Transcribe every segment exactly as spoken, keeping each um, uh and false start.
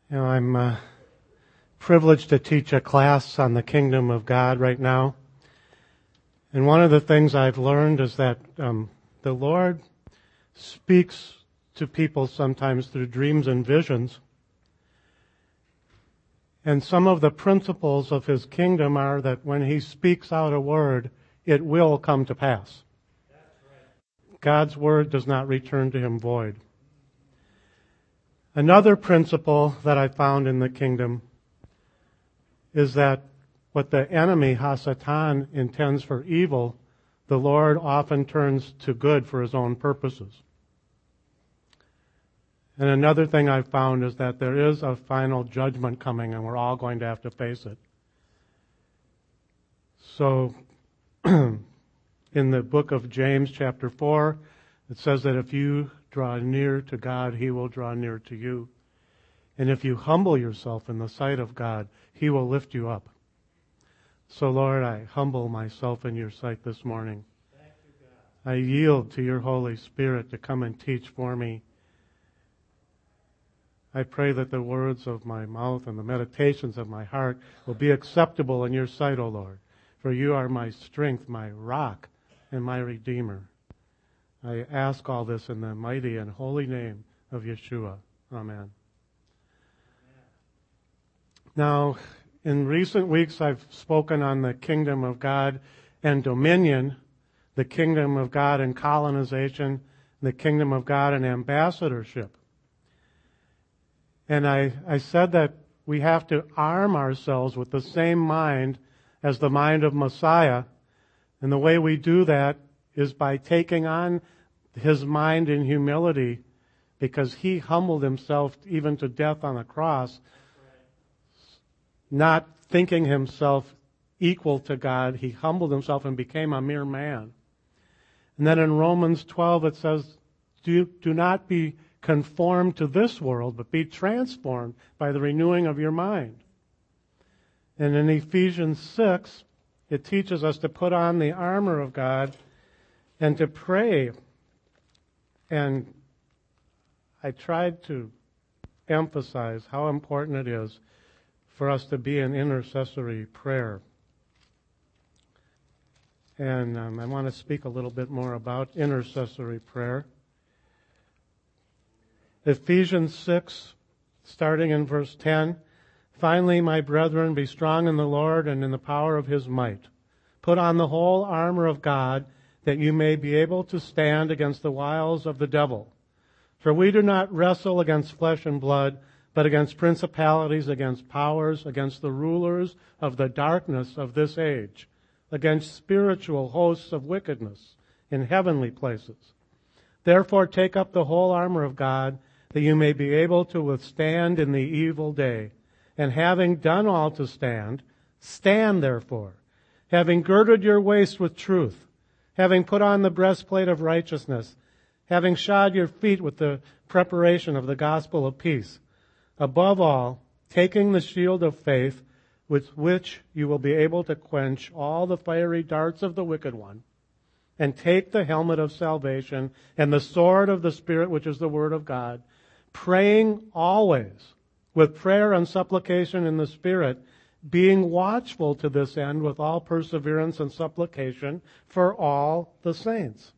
You know, I'm uh, privileged to teach a class on the kingdom of God right now. And one of the things I've learned is that um, the Lord speaks to people sometimes through dreams and visions. And some of the principles of His kingdom are that when He speaks out a word, it will come to pass. That's right. God's word does not return to Him void. Another principle that I found in the kingdom is that what the enemy, Hasatan, intends for evil, the Lord often turns to good for His own purposes. And another thing I've found is that there is a final judgment coming, and we're all going to have to face it. So, in the book of James, chapter four, it says that if you draw near to God, He will draw near to you. And if you humble yourself in the sight of God, He will lift you up. So, Lord, I humble myself in your sight this morning. Thank you, God. I yield to your Holy Spirit to come and teach for me. I pray that the words of my mouth and the meditations of my heart will be acceptable in your sight, O Lord. For you are my strength, my rock, and my Redeemer. I ask all this in the mighty and holy name of Yeshua. Amen. Now, in recent weeks, I've spoken on the kingdom of God and dominion, the kingdom of God and colonization, the kingdom of God and ambassadorship. And I, I said that we have to arm ourselves with the same mind as the mind of Messiah. And the way we do that is by taking on His mind in humility, because He humbled Himself even to death on the cross, not thinking Himself equal to God. He humbled Himself and became a mere man. And then in Romans twelve it says, do, do not be conformed to this world, but be transformed by the renewing of your mind. And in Ephesians six, it teaches us to put on the armor of God and to pray. And I tried to emphasize how important it is for us to be in intercessory prayer. And um, I want to speak a little bit more about intercessory prayer. Ephesians six, starting in verse ten, finally, my brethren, be strong in the Lord and in the power of His might. Put on the whole armor of God, that you may be able to stand against the wiles of the devil. For we do not wrestle against flesh and blood, but against principalities, against powers, against the rulers of the darkness of this age, against spiritual hosts of wickedness in heavenly places. Therefore take up the whole armor of God, that you may be able to withstand in the evil day. And having done all to stand, stand therefore, having girded your waist with truth, having put on the breastplate of righteousness, having shod your feet with the preparation of the gospel of peace. Above all, taking the shield of faith, with which you will be able to quench all the fiery darts of the wicked one, and take the helmet of salvation and the sword of the Spirit, which is the word of God, praying always with prayer and supplication in the Spirit, being watchful to this end with all perseverance and supplication for all the saints.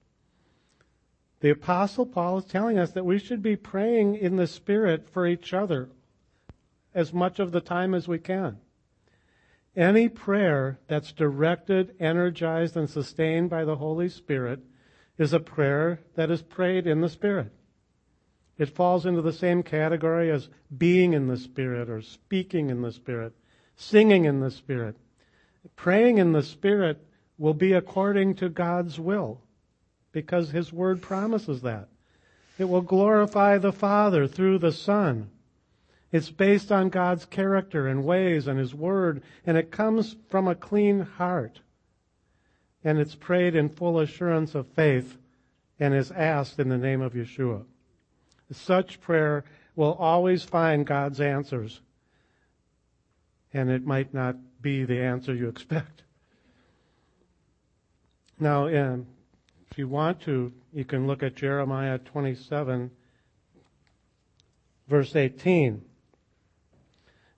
The Apostle Paul is telling us that we should be praying in the Spirit for each other as much of the time as we can. Any prayer that's directed, energized, and sustained by the Holy Spirit is a prayer that is prayed in the Spirit. It falls into the same category as being in the Spirit or speaking in the Spirit, singing in the Spirit. Praying in the Spirit will be according to God's will, because His Word promises that. It will glorify the Father through the Son. It's based on God's character and ways and His Word, and it comes from a clean heart. And it's prayed in full assurance of faith and is asked in the name of Yeshua. Such prayer will always find God's answers, and it might not be the answer you expect. Now, um, if you want to, you can look at Jeremiah twenty-seven, verse eighteen.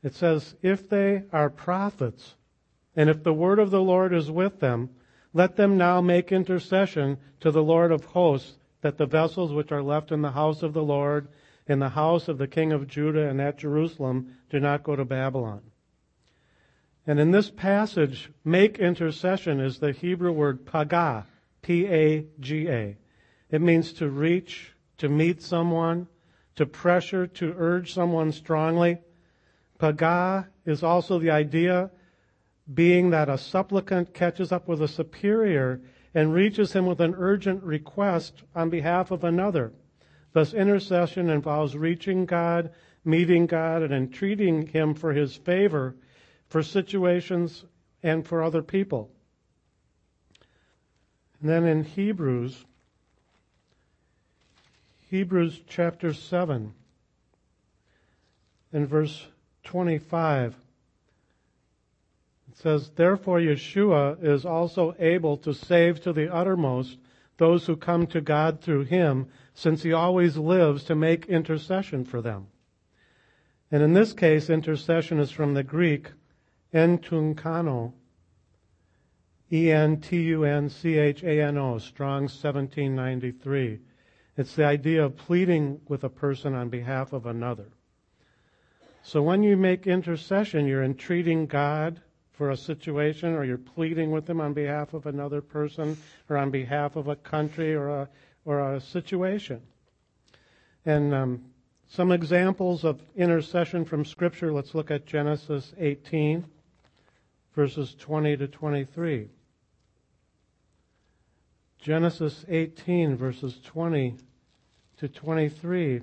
It says, if they are prophets, and if the word of the Lord is with them, let them now make intercession to the Lord of hosts, that the vessels which are left in the house of the Lord, in the house of the king of Judah and at Jerusalem, do not go to Babylon. And in this passage, make intercession is the Hebrew word pagah, P A G A. It means to reach, to meet someone, to pressure, to urge someone strongly. Pagah is also the idea being that a supplicant catches up with a superior and reaches him with an urgent request on behalf of another. Thus, intercession involves reaching God, meeting God, and entreating Him for His favor for situations and for other people. And then in Hebrews, Hebrews chapter seven, in verse twenty-five, it says, therefore Yeshua is also able to save to the uttermost those who come to God through Him, since He always lives to make intercession for them. And in this case, intercession is from the Greek, entunkano, E N T U N C H A N O, Strong's seventeen ninety-three. It's the idea of pleading with a person on behalf of another. So when you make intercession, you're entreating God for a situation, or you're pleading with Him on behalf of another person, or on behalf of a country, or a, or a situation. And um, some examples of intercession from Scripture, let's look at Genesis eighteen, verses twenty to twenty-three. Genesis eighteen, verses twenty to twenty-three.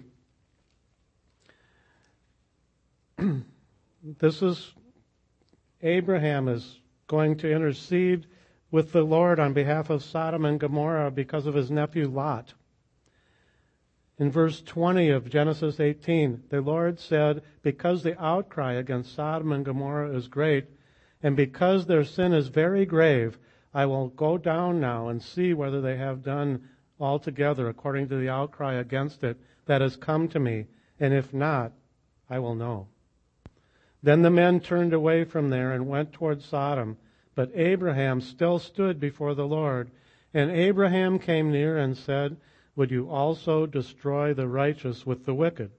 This is Abraham is going to intercede with the Lord on behalf of Sodom and Gomorrah because of his nephew Lot. In verse twenty of Genesis eighteen, the Lord said, because the outcry against Sodom and Gomorrah is great, and because their sin is very grave, I will go down now and see whether they have done altogether according to the outcry against it that has come to me, and if not, I will know. Then the men turned away from there and went toward Sodom, but Abraham still stood before the Lord. And Abraham came near and said, would you also destroy the righteous with the wicked?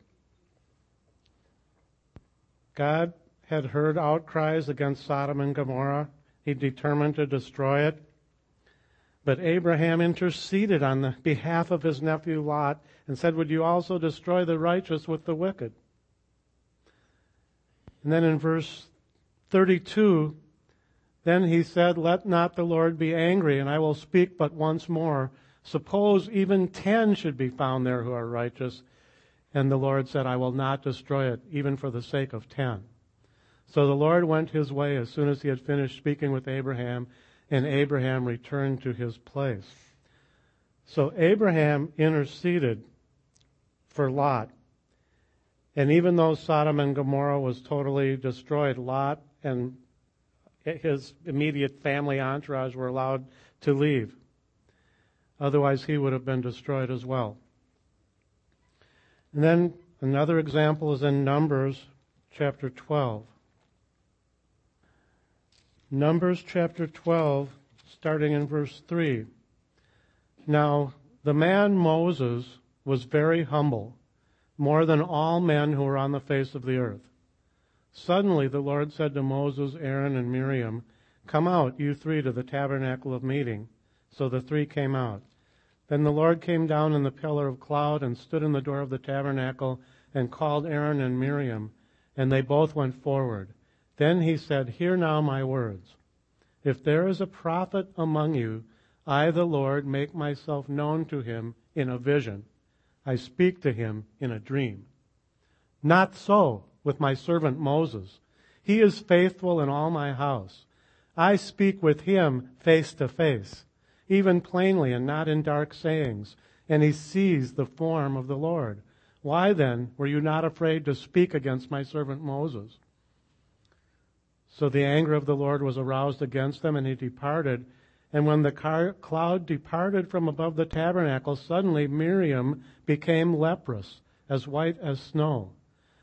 God had heard outcries against Sodom and Gomorrah. He determined to destroy it. But Abraham interceded on the behalf of his nephew Lot and said, would you also destroy the righteous with the wicked? And then in verse thirty-two, then he said, let not the Lord be angry, and I will speak but once more. Suppose even ten should be found there who are righteous. And the Lord said, I will not destroy it, even for the sake of ten. So the Lord went his way as soon as he had finished speaking with Abraham, and Abraham returned to his place. So Abraham interceded for Lot. And even though Sodom and Gomorrah was totally destroyed, Lot and his immediate family entourage were allowed to leave. Otherwise, he would have been destroyed as well. And then another example is in Numbers chapter twelve. Numbers chapter twelve, starting in verse three. Now, the man Moses was very humble, more than all men who were on the face of the earth. Suddenly the Lord said to Moses, Aaron, and Miriam, come out, you three, to the tabernacle of meeting. So the three came out. Then the Lord came down in the pillar of cloud and stood in the door of the tabernacle and called Aaron and Miriam, and they both went forward. Then he said, hear now my words. If there is a prophet among you, I, the Lord, make myself known to him in a vision. I speak to him in a dream. Not so with my servant Moses. He is faithful in all my house. I speak with him face to face, even plainly and not in dark sayings, and he sees the form of the Lord. Why then were you not afraid to speak against my servant Moses? So the anger of the Lord was aroused against them, and he departed. And when the car- cloud departed from above the tabernacle, suddenly Miriam became leprous, as white as snow.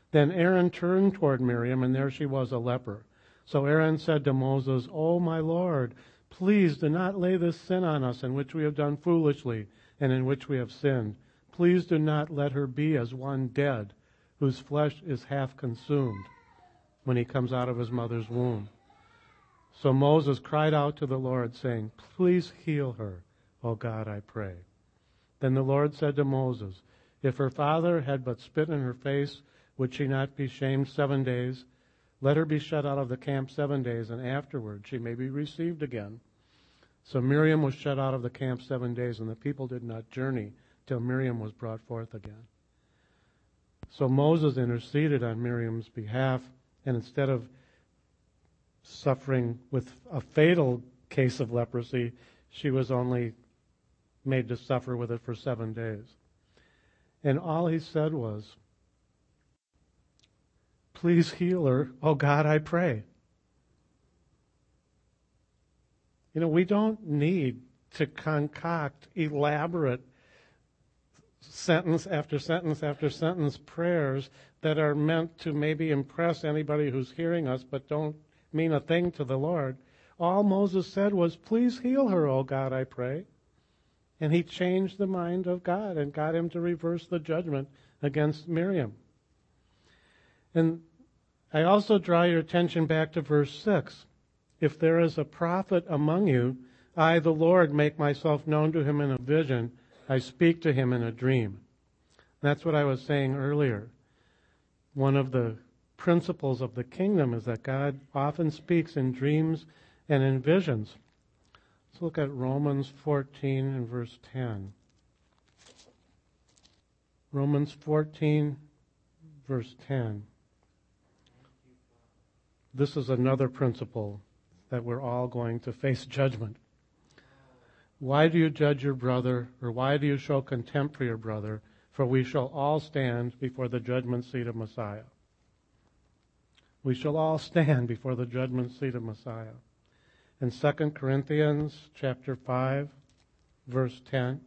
Then Aaron turned toward Miriam, and there she was, a leper. So Aaron said to Moses, "O my Lord, please do not lay this sin on us in which we have done foolishly and in which we have sinned. Please do not let her be as one dead, whose flesh is half consumed when he comes out of his mother's womb." So Moses cried out to the Lord, saying, "Please heal her, O God, I pray." Then the Lord said to Moses, "If her father had but spit in her face, would she not be shamed seven days? Let her be shut out of the camp seven days, and afterward she may be received again." So Miriam was shut out of the camp seven days, and the people did not journey till Miriam was brought forth again. So Moses interceded on Miriam's behalf, and instead of suffering with a fatal case of leprosy, she was only made to suffer with it for seven days. And all he said was, "Please heal her, oh God, I pray." You know, we don't need to concoct elaborate sentence after sentence after sentence prayers that are meant to maybe impress anybody who's hearing us but don't mean a thing to the Lord. All Moses said was, "Please heal her, oh God, I pray." And he changed the mind of God and got him to reverse the judgment against Miriam. And I also draw your attention back to verse six. "If there is a prophet among you, I, the Lord, make myself known to him in a vision. I speak to him in a dream." That's what I was saying earlier. One of the principles of the kingdom is that God often speaks in dreams and in visions. Let's look at Romans fourteen and verse ten. Romans fourteen, verse ten. This is another principle that we're all going to face judgment. "Why do you judge your brother, or why do you show contempt for your brother? For we shall all stand before the judgment seat of Messiah." We shall all stand before the judgment seat of Messiah. In Second Corinthians chapter five, verse ten,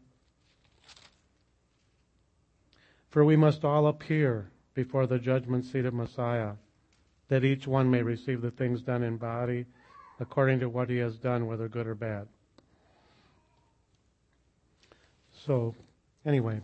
"For we must all appear before the judgment seat of Messiah, that each one may receive the things done in body according to what he has done, whether good or bad." So, anyway,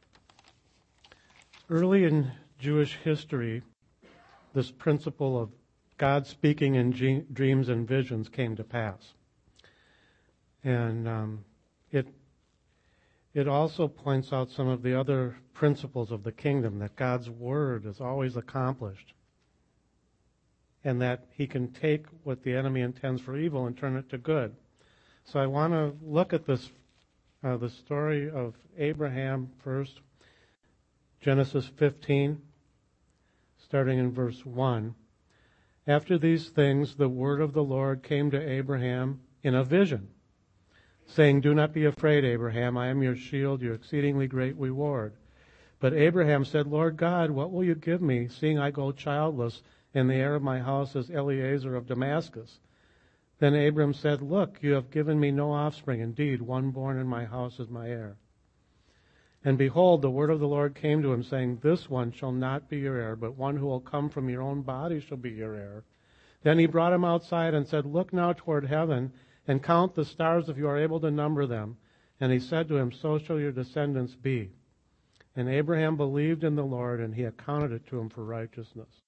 early in Jewish history, this principle of God speaking in ge- dreams and visions came to pass. And um, it it also points out some of the other principles of the kingdom, that God's word is always accomplished, and that he can take what the enemy intends for evil and turn it to good. So I want to look at this, uh, the story of Abraham first, Genesis fifteen, starting in verse one. "After these things, the word of the Lord came to Abraham in a vision, saying, 'Do not be afraid, Abraham. I am your shield, your exceedingly great reward.' But Abraham said, 'Lord God, what will you give me, seeing I go childless, and the heir of my house is Eliezer of Damascus?' Then Abram said, 'Look, you have given me no offspring. Indeed, one born in my house is my heir.' And behold, the word of the Lord came to him, saying, 'This one shall not be your heir, but one who will come from your own body shall be your heir.' Then he brought him outside and said, 'Look now toward heaven, and count the stars if you are able to number them.' And he said to him, 'So shall your descendants be.' And Abraham believed in the Lord, and he accounted it to him for righteousness."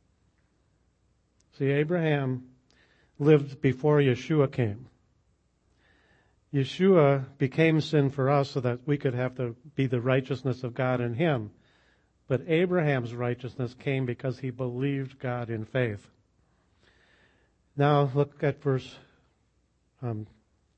See, Abraham lived before Yeshua came. Yeshua became sin for us so that we could have to be the righteousness of God in him. But Abraham's righteousness came because he believed God in faith. Now look at verse um,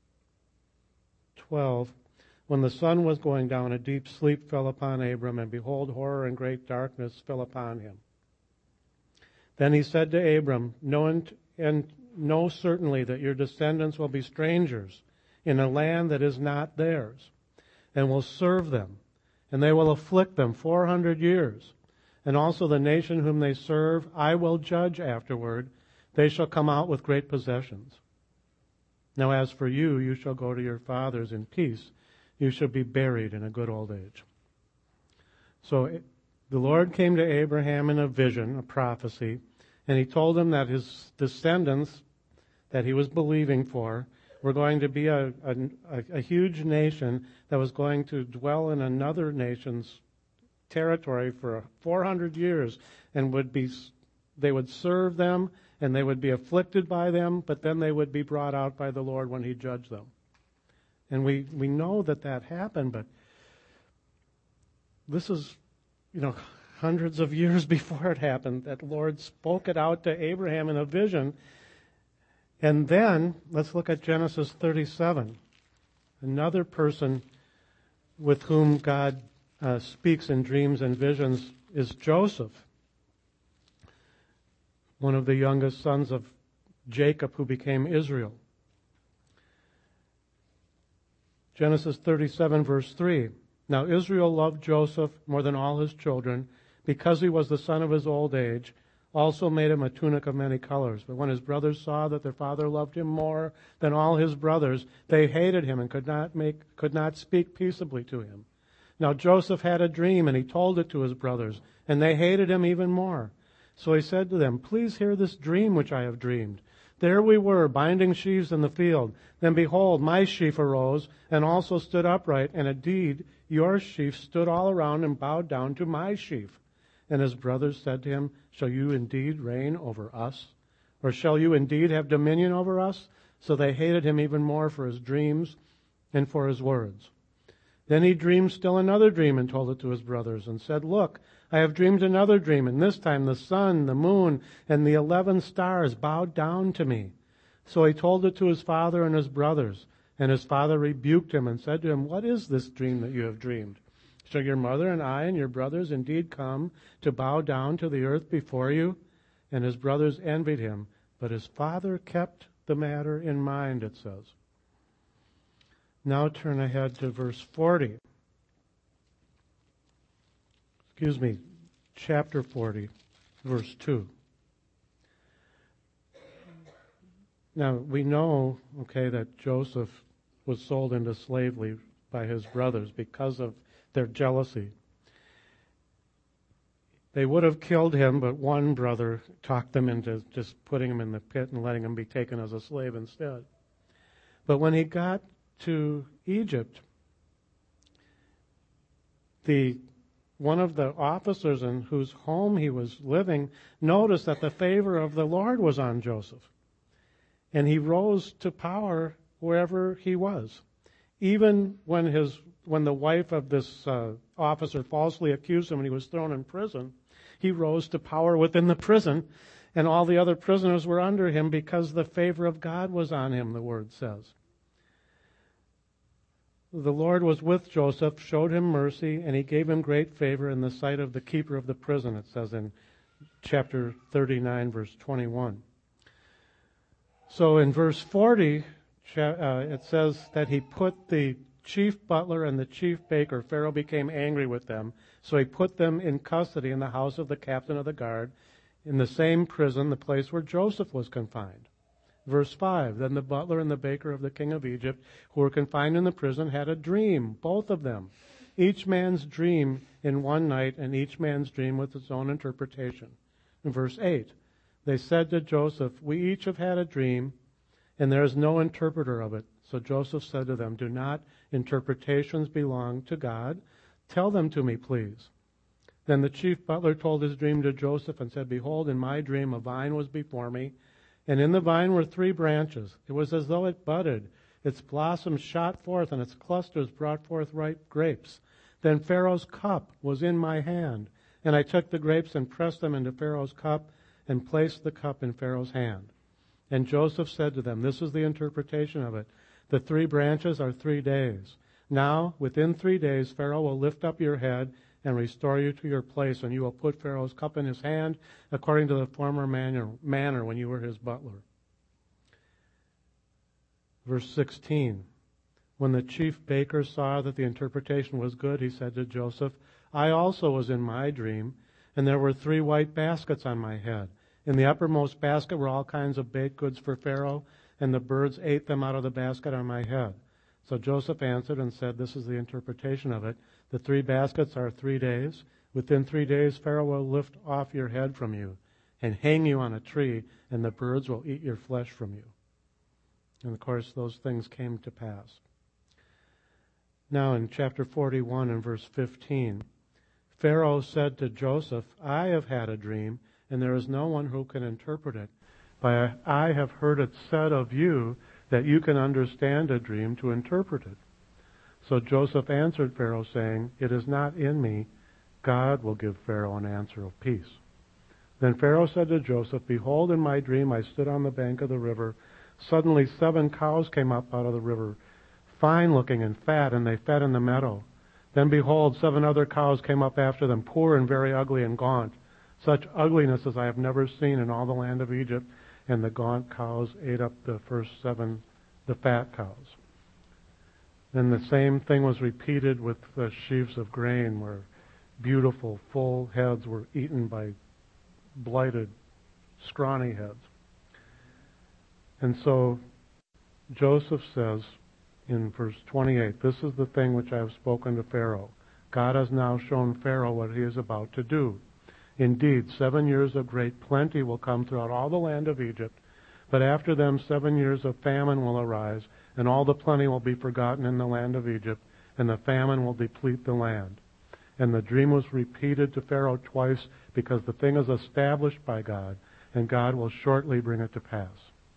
twelve. "When the sun was going down, a deep sleep fell upon Abram, and behold, horror and great darkness fell upon him. Then he said to Abram, know and, and know certainly that your descendants will be strangers in a land that is not theirs, and will serve them, and they will afflict them four hundred years. And also the nation whom they serve I will judge afterward. They shall come out with great possessions. Now as for you, you shall go to your fathers in peace. You shall be buried in a good old age." So The Lord came to Abraham in a vision, a prophecy, and he told him that his descendants that he was believing for were going to be a, a, a huge nation that was going to dwell in another nation's territory for four hundred years, and would be, they would serve them, and they would be afflicted by them, but then they would be brought out by the Lord when he judged them. And we, we know that that happened, but this is, you know, hundreds of years before it happened, that Lord spoke it out to Abraham in a vision. And then, let's look at Genesis thirty-seven. Another person with whom God uh, speaks in dreams and visions is Joseph, one of the youngest sons of Jacob who became Israel. Genesis thirty-seven, verse three. Now Israel loved Joseph more than all his children, because he was the son of his old age, also made him a tunic of many colors. But when his brothers saw that their father loved him more than all his brothers, they hated him and could not make, could not speak peaceably to him. Now Joseph had a dream, and he told it to his brothers, and they hated him even more. So he said to them, "Please hear this dream which I have dreamed. There we were, binding sheaves in the field. Then behold, my sheaf arose, and also stood upright, and indeed your sheaf stood all around and bowed down to my sheaf." And his brothers said to him, "Shall you indeed reign over us? Or shall you indeed have dominion over us?" So they hated him even more for his dreams and for his words. Then he dreamed still another dream and told it to his brothers, and said, "Look, I have dreamed another dream, and this time the sun, the moon, and the eleven stars bowed down to me." So he told it to his father and his brothers. And his father rebuked him and said to him, "What is this dream that you have dreamed? Shall your mother and I and your brothers indeed come to bow down to the earth before you?" And his brothers envied him, but his father kept the matter in mind, it says. Now turn ahead to verse forty. Excuse me, chapter forty, verse two. Now, we know, okay, that Joseph was sold into slavery by his brothers because of their jealousy. They would have killed him, but one brother talked them into just putting him in the pit and letting him be taken as a slave instead. But when he got to Egypt, the one of the officers in whose home he was living noticed that the favor of the Lord was on Joseph. And he rose to power wherever he was. Even when his when the wife of this uh, officer falsely accused him and he was thrown in prison, he rose to power within the prison, and all the other prisoners were under him because the favor of God was on him, the word says. The Lord was with Joseph, showed him mercy, and he gave him great favor in the sight of the keeper of the prison, it says in chapter thirty-nine, verse twenty-one. So in verse forty, uh, it says that he put the chief butler and the chief baker, Pharaoh became angry with them, so he put them in custody in the house of the captain of the guard, in the same prison, the place where Joseph was confined. Verse five, then the butler and the baker of the king of Egypt, who were confined in the prison, had a dream, both of them. Each man's dream in one night, and each man's dream with its own interpretation. In verse eight, they said to Joseph, "We each have had a dream, and there is no interpreter of it." So Joseph said to them, "Do not interpretations belong to God? Tell them to me, please." Then the chief butler told his dream to Joseph and said, "Behold, in my dream a vine was before me, and in the vine were three branches. It was as though it budded. Its blossoms shot forth, and its clusters brought forth ripe grapes. Then Pharaoh's cup was in my hand, and I took the grapes and pressed them into Pharaoh's cup and placed the cup in Pharaoh's hand." And Joseph said to them, this is the interpretation of it, "The three branches are three days. Now, within three days, Pharaoh will lift up your head and restore you to your place, and you will put Pharaoh's cup in his hand according to the former manner, manner when you were his butler." Verse sixteen, when the chief baker saw that the interpretation was good, he said to Joseph, "I also was in my dream, and there were three white baskets on my head. In the uppermost basket were all kinds of baked goods for Pharaoh, and the birds ate them out of the basket on my head." So Joseph answered and said, this is the interpretation of it. "The three baskets are three days. Within three days Pharaoh will lift off your head from you and hang you on a tree, and the birds will eat your flesh from you. And of course, those things came to pass. Now in chapter forty-one and verse fifteen, Pharaoh said to Joseph, I have had a dream, and there is no one who can interpret it. But I have heard it said of you that you can understand a dream to interpret it. So Joseph answered Pharaoh, saying, It is not in me. God will give Pharaoh an answer of peace. Then Pharaoh said to Joseph, Behold, in my dream I stood on the bank of the river. Suddenly seven cows came up out of the river, fine-looking and fat, and they fed in the meadow. Then behold, seven other cows came up after them, poor and very ugly and gaunt, such ugliness as I have never seen in all the land of Egypt. And the gaunt cows ate up the first seven, the fat cows. Then the same thing was repeated with the sheaves of grain, where beautiful, full heads were eaten by blighted, scrawny heads. And so Joseph says in verse twenty-eight, This is the thing which I have spoken to Pharaoh. God has now shown Pharaoh what he is about to do. Indeed, seven years of great plenty will come throughout all the land of Egypt, but after them seven years of famine will arise, and all the plenty will be forgotten in the land of Egypt, and the famine will deplete the land. And the dream was repeated to Pharaoh twice, because the thing is established by God, and God will shortly bring it to pass.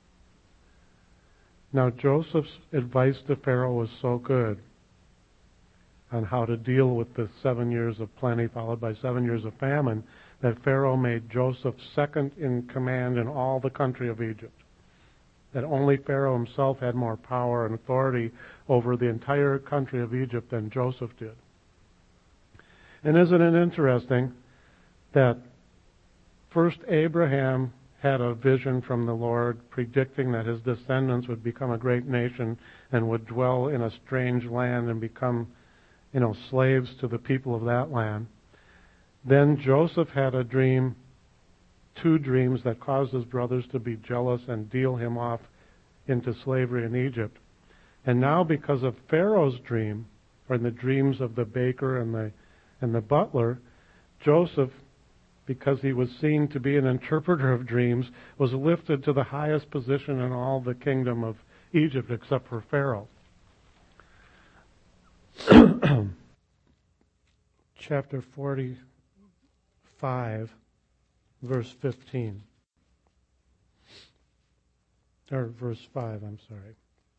Now Joseph's advice to Pharaoh was so good on how to deal with the seven years of plenty followed by seven years of famine, that Pharaoh made Joseph second in command in all the country of Egypt. That only Pharaoh himself had more power and authority over the entire country of Egypt than Joseph did. And isn't it interesting that first Abraham had a vision from the Lord predicting that his descendants would become a great nation and would dwell in a strange land and become, you know, slaves to the people of that land. Then Joseph had a dream, two dreams that caused his brothers to be jealous and deal him off into slavery in Egypt. And now because of Pharaoh's dream, or the dreams of the baker and the and the butler, Joseph, because he was seen to be an interpreter of dreams, was lifted to the highest position in all the kingdom of Egypt except for Pharaoh. Chapter forty-five, verse fifteen. Or verse five, I'm sorry.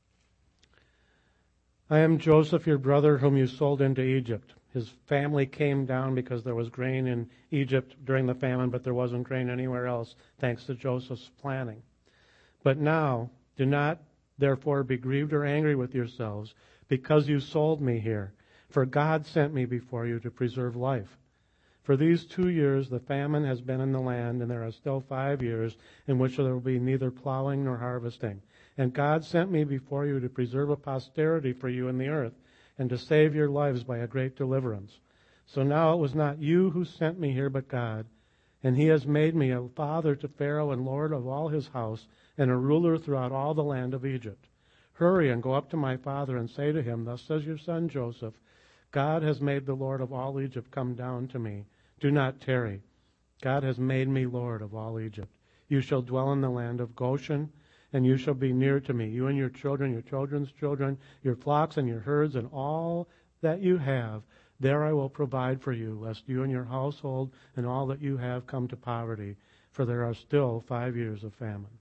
I am Joseph, your brother, whom you sold into Egypt. His family came down because there was grain in Egypt during the famine, but there wasn't grain anywhere else, thanks to Joseph's planning. But now, do not therefore be grieved or angry with yourselves, because you sold me here. For God sent me before you to preserve life. For these two years the famine has been in the land, and there are still five years in which there will be neither plowing nor harvesting. And God sent me before you to preserve a posterity for you in the earth, and to save your lives by a great deliverance. So now it was not you who sent me here, but God. And he has made me a father to Pharaoh and lord of all his house, and a ruler throughout all the land of Egypt. Hurry and go up to my father and say to him, Thus says your son Joseph, God has made the Lord of all Egypt come down to me. Do not tarry. God has made me Lord of all Egypt. You shall dwell in the land of Goshen, and you shall be near to me, you and your children, your children's children, your flocks and your herds, and all that you have. There I will provide for you, lest you and your household and all that you have come to poverty, for there are still five years of famine.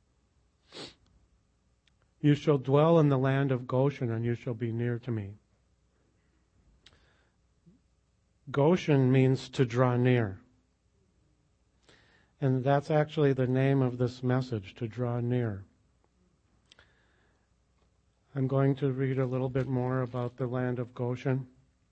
You shall dwell in the land of Goshen, and you shall be near to me. Goshen means to draw near. And that's actually the name of this message, to draw near. I'm going to read a little bit more about the land of Goshen.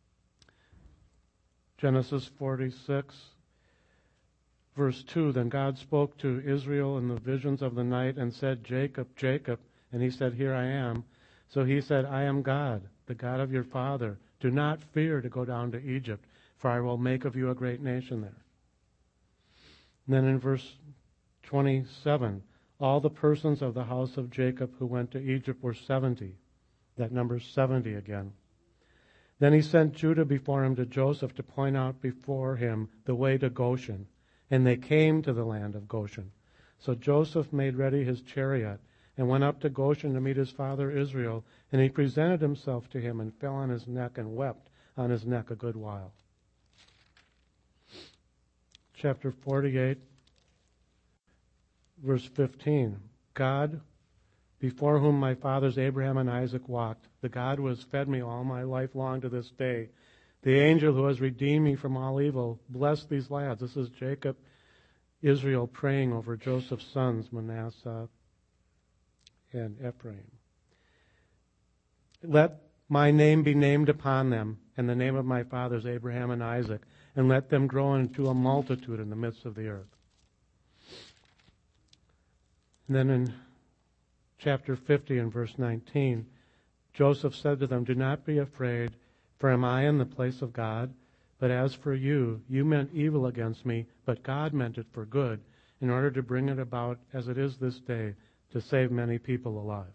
Genesis forty-six, verse two, Then God spoke to Israel in the visions of the night and said, Jacob, Jacob. And he said, Here I am. So he said, I am God, the God of your father. Do not fear to go down to Egypt, for I will make of you a great nation there. And then in verse twenty-seven, all the persons of the house of Jacob who went to Egypt were seventy. That number's seventy again. Then he sent Judah before him to Joseph to point out before him the way to Goshen. And they came to the land of Goshen. So Joseph made ready his chariot and went up to Goshen to meet his father Israel. And he presented himself to him and fell on his neck and wept on his neck a good while. Chapter forty-eight, verse fifteen. God, before whom my fathers Abraham and Isaac walked, the God who has fed me all my life long to this day, the angel who has redeemed me from all evil, bless these lads. This is Jacob, Israel praying over Joseph's sons, Manasseh and Ephraim. Let my name be named upon them, and the name of my fathers Abraham and Isaac, and let them grow into a multitude in the midst of the earth. And then in chapter fifty and verse nineteen, Joseph said to them, do not be afraid, for am I in the place of God? But as for you, you meant evil against me, but God meant it for good, in order to bring it about as it is this day, to save many people alive.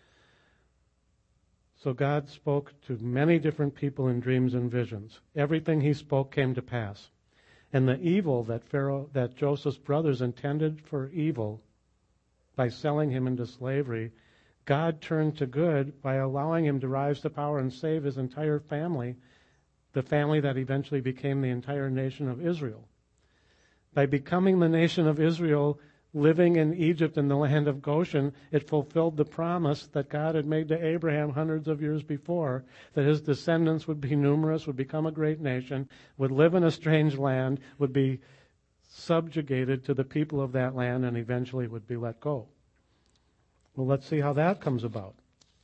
So God spoke to many different people in dreams and visions. Everything he spoke came to pass. And the evil that Pharaoh, that Joseph's brothers intended for evil by selling him into slavery, God turned to good by allowing him to rise to power and save his entire family, the family that eventually became the entire nation of Israel. By becoming the nation of Israel, living in Egypt in the land of Goshen, it fulfilled the promise that God had made to Abraham hundreds of years before, that his descendants would be numerous, would become a great nation, would live in a strange land, would be subjugated to the people of that land, and eventually would be let go. Well, let's see how that comes about.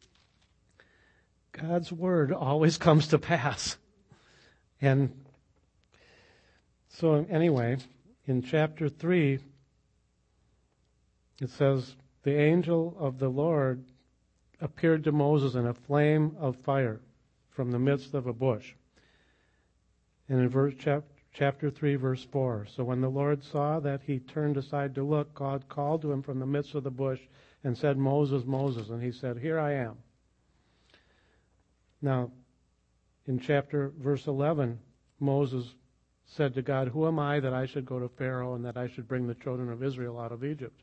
God's word always comes to pass. And so anyway, in chapter three, it says, the angel of the Lord appeared to Moses in a flame of fire from the midst of a bush. And in verse chap, chapter three, verse four, so when the Lord saw that he turned aside to look, God called to him from the midst of the bush and said, Moses, Moses. And he said, here I am. Now, in chapter verse eleven, Moses said to God, who am I that I should go to Pharaoh and that I should bring the children of Israel out of Egypt?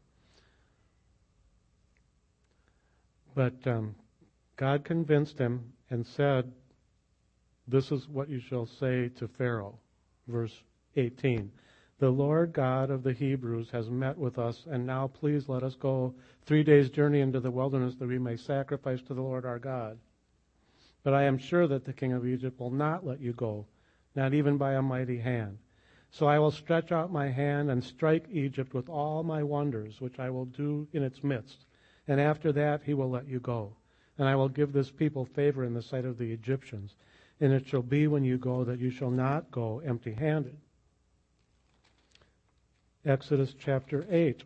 But um, God convinced him and said, this is what you shall say to Pharaoh. Verse eighteen. The Lord God of the Hebrews has met with us, and now please let us go three days' journey into the wilderness that we may sacrifice to the Lord our God. But I am sure that the king of Egypt will not let you go, not even by a mighty hand. So I will stretch out my hand and strike Egypt with all my wonders, which I will do in its midst. And after that he will let you go. And I will give this people favor in the sight of the Egyptians. And it shall be when you go that you shall not go empty-handed. Exodus chapter eight,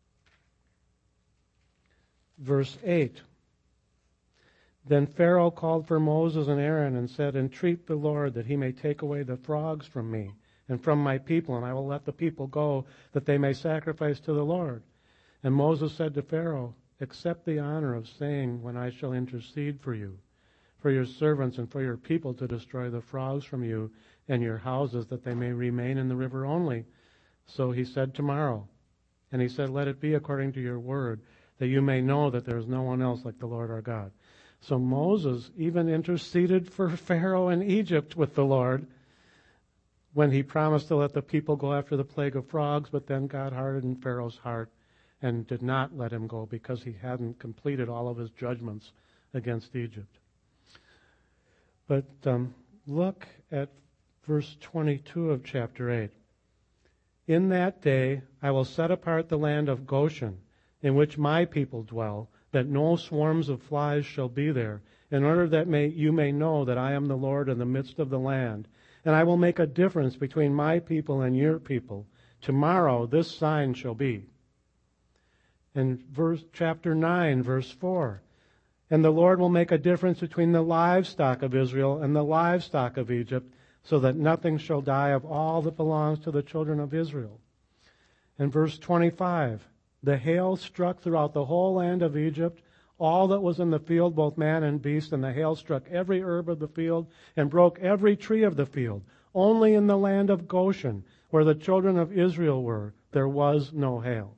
verse eight. Then Pharaoh called for Moses and Aaron and said, entreat the Lord that he may take away the frogs from me and from my people, and I will let the people go that they may sacrifice to the Lord. And Moses said to Pharaoh, accept the honor of saying when I shall intercede for you, for your servants and for your people to destroy the frogs from you and your houses, that they may remain in the river only. So he said, tomorrow. And he said, let it be according to your word, that you may know that there is no one else like the Lord our God. So Moses even interceded for Pharaoh in Egypt with the Lord when he promised to let the people go after the plague of frogs, but then God hardened Pharaoh's heart and did not let him go because he hadn't completed all of his judgments against Egypt. But um, look at verse twenty-two of chapter eight. In that day I will set apart the land of Goshen, in which my people dwell, that no swarms of flies shall be there, in order that may, you may know that I am the Lord in the midst of the land. And I will make a difference between my people and your people. Tomorrow this sign shall be. In verse, chapter nine, verse four. And the Lord will make a difference between the livestock of Israel and the livestock of Egypt, so that nothing shall die of all that belongs to the children of Israel. And verse twenty-five. The hail struck throughout the whole land of Egypt, all that was in the field, both man and beast, and the hail struck every herb of the field and broke every tree of the field. Only in the land of Goshen, where the children of Israel were, there was no hail.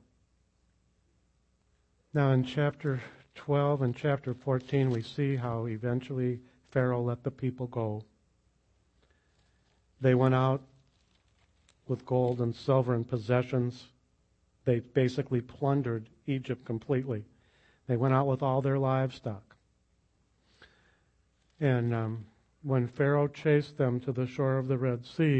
Now in chapter twelve and chapter fourteen, we see how eventually Pharaoh let the people go. They went out with gold and silver and possessions. They basically plundered Egypt completely. They went out with all their livestock. And um, when Pharaoh chased them to the shore of the Red Sea,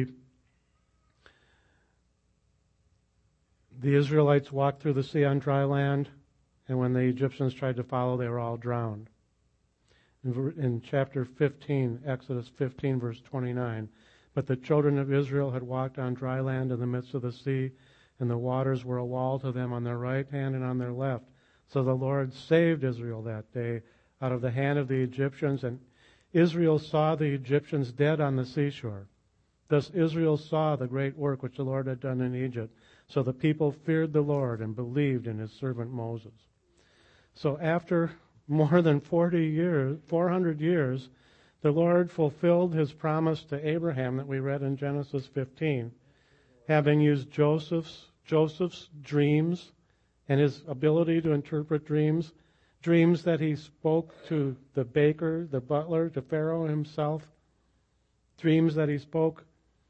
the Israelites walked through the sea on dry land, and when the Egyptians tried to follow, they were all drowned. In, in chapter fifteen, Exodus fifteen, verse twenty-nine, but the children of Israel had walked on dry land in the midst of the sea, and the waters were a wall to them on their right hand and on their left. So the Lord saved Israel that day out of the hand of the Egyptians, and Israel saw the Egyptians dead on the seashore. Thus Israel saw the great work which the Lord had done in Egypt. So the people feared the Lord and believed in his servant Moses. So after more than forty years, four hundred years, the Lord fulfilled his promise to Abraham that we read in Genesis fifteen, having used Joseph's Joseph's dreams and his ability to interpret dreams, dreams that he spoke to the baker, the butler, to Pharaoh himself, dreams that he spoke,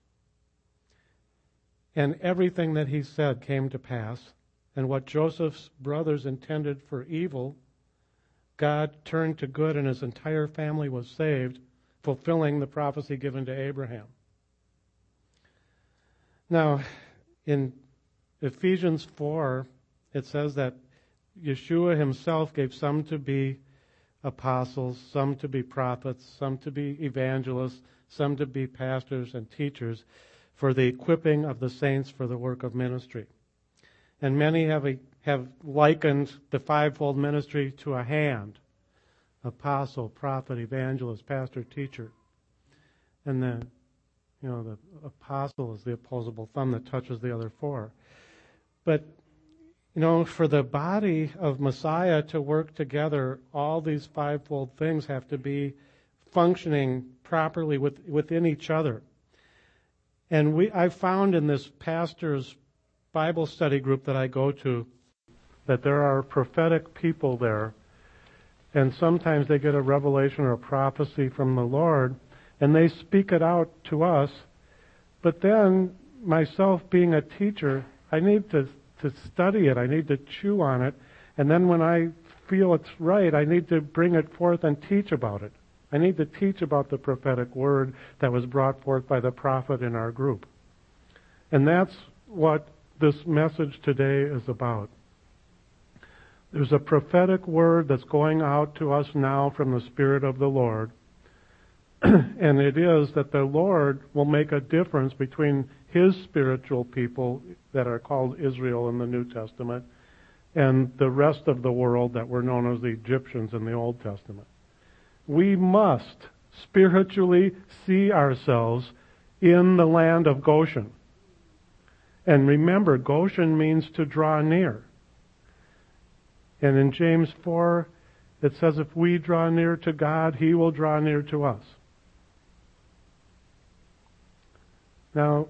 and everything that he said came to pass. And what Joseph's brothers intended for evil, God turned to good, and his entire family was saved, fulfilling the prophecy given to Abraham. Now, in Ephesians four, it says that Yeshua himself gave some to be apostles, some to be prophets, some to be evangelists, some to be pastors and teachers for the equipping of the saints for the work of ministry. And many have, a, have likened the fivefold ministry to a hand: apostle, prophet, evangelist, pastor, teacher. And the, you know, the apostle is the opposable thumb that touches the other four. But, you know, for the body of Messiah to work together, all these fivefold things have to be functioning properly with, within each other. And we, I found in this pastor's Bible study group that I go to that there are prophetic people there, and sometimes they get a revelation or a prophecy from the Lord, and they speak it out to us. But then, myself being a teacher, I need to, to study it. I need to chew on it. And then when I feel it's right, I need to bring it forth and teach about it. I need to teach about the prophetic word that was brought forth by the prophet in our group. And that's what this message today is about. There's a prophetic word that's going out to us now from the Spirit of the Lord. And it is that the Lord will make a difference between his spiritual people that are called Israel in the New Testament and the rest of the world that were known as the Egyptians in the Old Testament. We must spiritually see ourselves in the land of Goshen. And remember, Goshen means to draw near. And in James four, it says if we draw near to God, he will draw near to us. Now,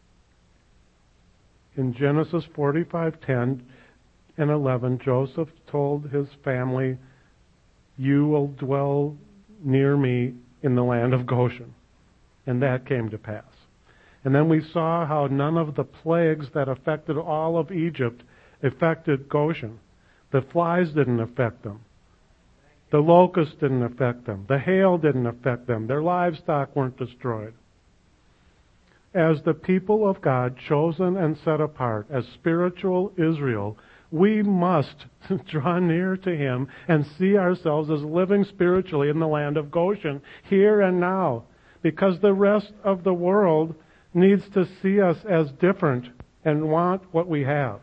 in Genesis forty-five ten and eleven, Joseph told his family, you will dwell near me in the land of Goshen. And that came to pass. And then we saw how none of the plagues that affected all of Egypt affected Goshen. The flies didn't affect them. The locusts didn't affect them. The hail didn't affect them. Their livestock weren't destroyed. As the people of God, chosen and set apart, as spiritual Israel, we must draw near to him and see ourselves as living spiritually in the land of Goshen, here and now, because the rest of the world needs to see us as different and want what we have.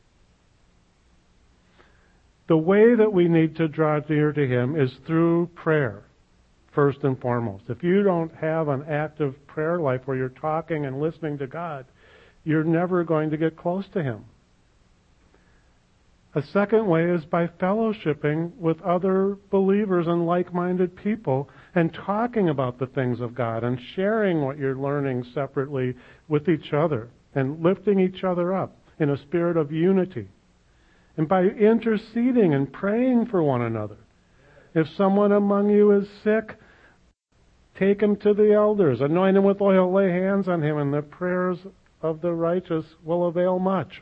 The way that we need to draw near to him is through prayer, first and foremost. If you don't have an active prayer life where you're talking and listening to God, you're never going to get close to him. A second way is by fellowshipping with other believers and like-minded people and talking about the things of God and sharing what you're learning separately with each other and lifting each other up in a spirit of unity. And by interceding and praying for one another. If someone among you is sick, take him to the elders, anoint him with oil, lay hands on him, and the prayers of the righteous will avail much.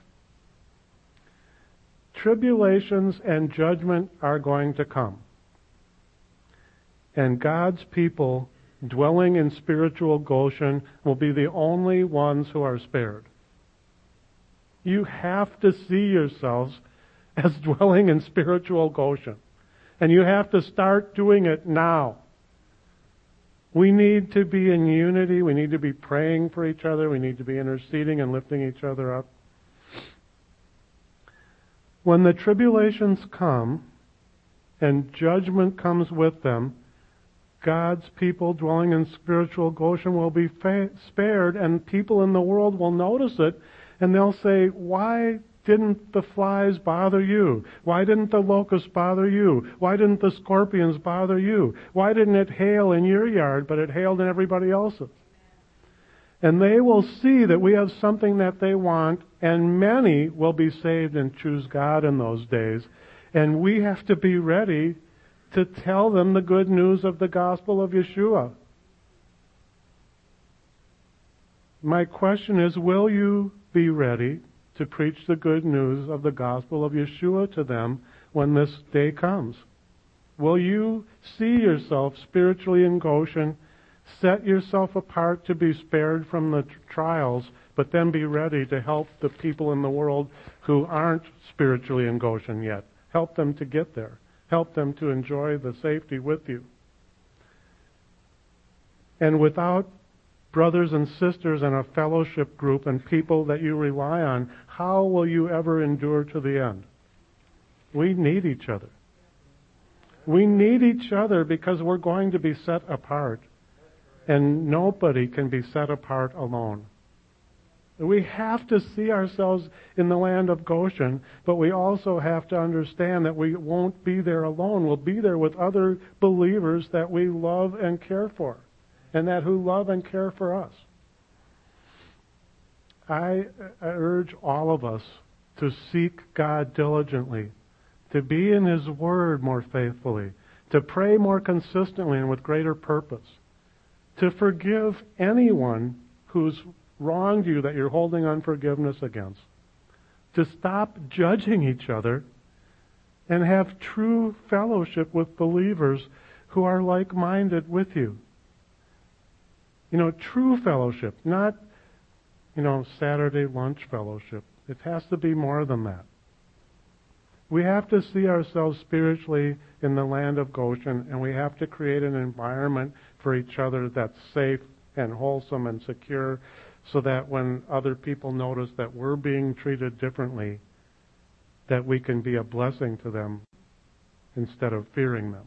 Tribulations and judgment are going to come. And God's people dwelling in spiritual Goshen will be the only ones who are spared. You have to see yourselves as dwelling in spiritual Goshen. And you have to start doing it now. We need to be in unity. We need to be praying for each other. We need to be interceding and lifting each other up. When the tribulations come and judgment comes with them, God's people dwelling in spiritual Goshen will be fa- spared, and people in the world will notice it, and they'll say, why didn't the flies bother you? Why didn't the locusts bother you? Why didn't the scorpions bother you? Why didn't it hail in your yard, but it hailed in everybody else's? And they will see that we have something that they want, and many will be saved and choose God in those days. And we have to be ready to tell them the good news of the gospel of Yeshua. My question is, will you be ready to preach the good news of the gospel of Yeshua to them when this day comes? Will you see yourself spiritually in Goshen, set yourself apart to be spared from the trials, but then be ready to help the people in the world who aren't spiritually in Goshen yet? Help them to get there. Help them to enjoy the safety with you. And without brothers and sisters and a fellowship group and people that you rely on, how will you ever endure to the end? We need each other. We need each other because we're going to be set apart. And nobody can be set apart alone. We have to see ourselves in the land of Goshen, but we also have to understand that we won't be there alone. We'll be there with other believers that we love and care for, and that who love and care for us. I urge all of us to seek God diligently, to be in His Word more faithfully, to pray more consistently and with greater purpose, to forgive anyone who's wronged you that you're holding unforgiveness against, to stop judging each other and have true fellowship with believers who are like-minded with you. You know, true fellowship, not, you know, Saturday lunch fellowship. It has to be more than that. We have to see ourselves spiritually in the land of Goshen, and we have to create an environment for each other that's safe and wholesome and secure, so that when other people notice that we're being treated differently, that we can be a blessing to them instead of fearing them.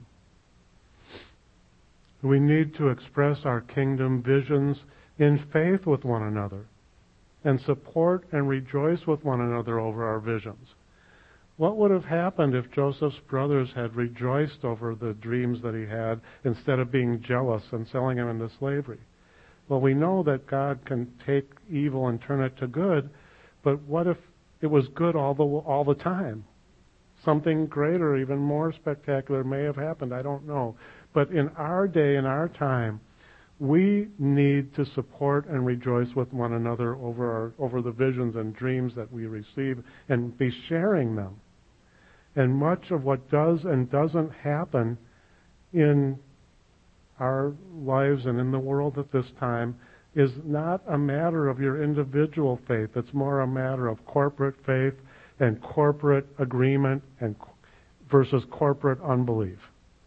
We need to express our kingdom visions in faith with one another and support and rejoice with one another over our visions. What would have happened if Joseph's brothers had rejoiced over the dreams that he had instead of being jealous and selling him into slavery? Well, we know that God can take evil and turn it to good, but what if it was good all the all the time? Something greater, even more spectacular may have happened. I don't know. But in our day, in our time, we need to support and rejoice with one another over our, over the visions and dreams that we receive and be sharing them. And much of what does and doesn't happen in our lives and in the world at this time is not a matter of your individual faith. It's more a matter of corporate faith and corporate agreement and versus corporate unbelief.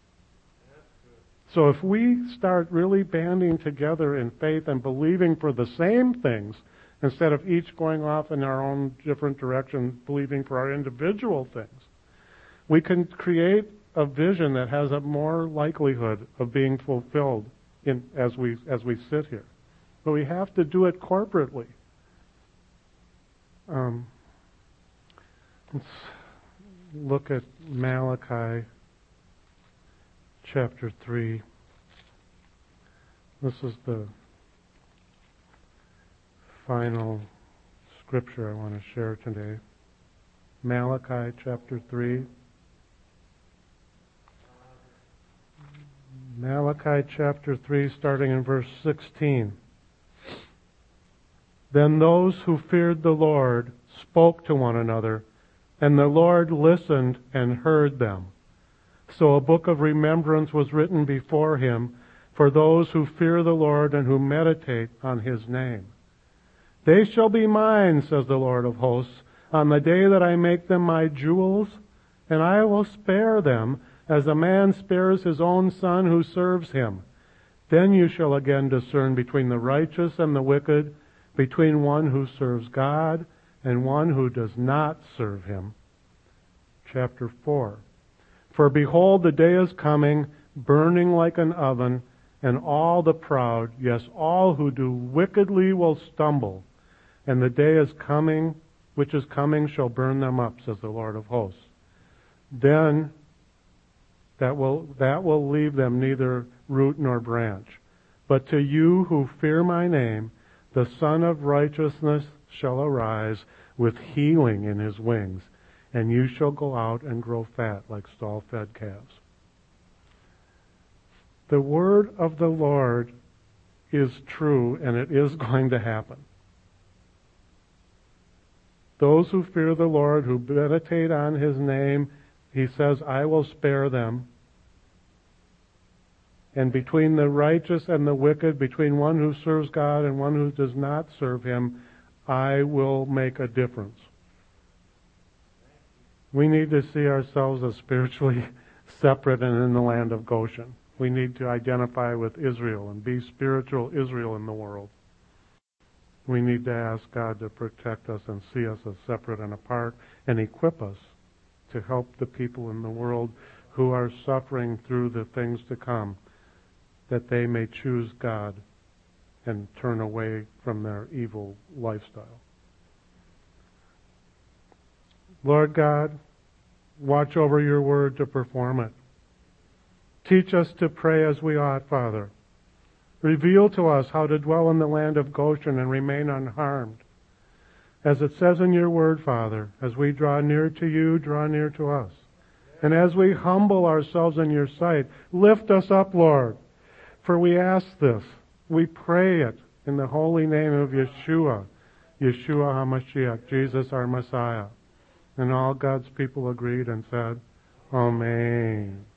So if we start really banding together in faith and believing for the same things, instead of each going off in our own different direction, believing for our individual things, we can create a vision that has a more likelihood of being fulfilled in, as we as we sit here. But we have to do it corporately. Um, look at Malachi chapter three. This is the final scripture I want to share today. Malachi chapter three. Malachi chapter three, starting in verse sixteen. Then those who feared the Lord spoke to one another, and the Lord listened and heard them. So a book of remembrance was written before him for those who fear the Lord and who meditate on his name. They shall be mine, says the Lord of hosts, on the day that I make them my jewels, and I will spare them as a man spares his own son who serves him. Then you shall again discern between the righteous and the wicked, between one who serves God and one who does not serve him. Chapter four. For behold, the day is coming, burning like an oven, and all the proud, yes, all who do wickedly will stumble. And the day is coming, which is coming shall burn them up, says the Lord of hosts. Then that will, that will leave them neither root nor branch. But to you who fear my name, the Son of Righteousness shall arise with healing in his wings, and you shall go out and grow fat like stall-fed calves. The word of the Lord is true, and it is going to happen. Those who fear the Lord, who meditate on his name, he says, I will spare them. And between the righteous and the wicked, between one who serves God and one who does not serve him, I will make a difference. We need to see ourselves as spiritually separate and in the land of Goshen. We need to identify with Israel and be spiritual Israel in the world. We need to ask God to protect us and see us as separate and apart and equip us to help the people in the world who are suffering through the things to come, that they may choose God and turn away from their evil lifestyle. Lord God, watch over your word to perform it. Teach us to pray as we ought, Father. Reveal to us how to dwell in the land of Goshen and remain unharmed. As it says in your word, Father, as we draw near to you, draw near to us. And as we humble ourselves in your sight, lift us up, Lord. For we ask this, we pray it in the holy name of Yeshua, Yeshua HaMashiach, Jesus our Messiah. And all God's people agreed and said, Amen.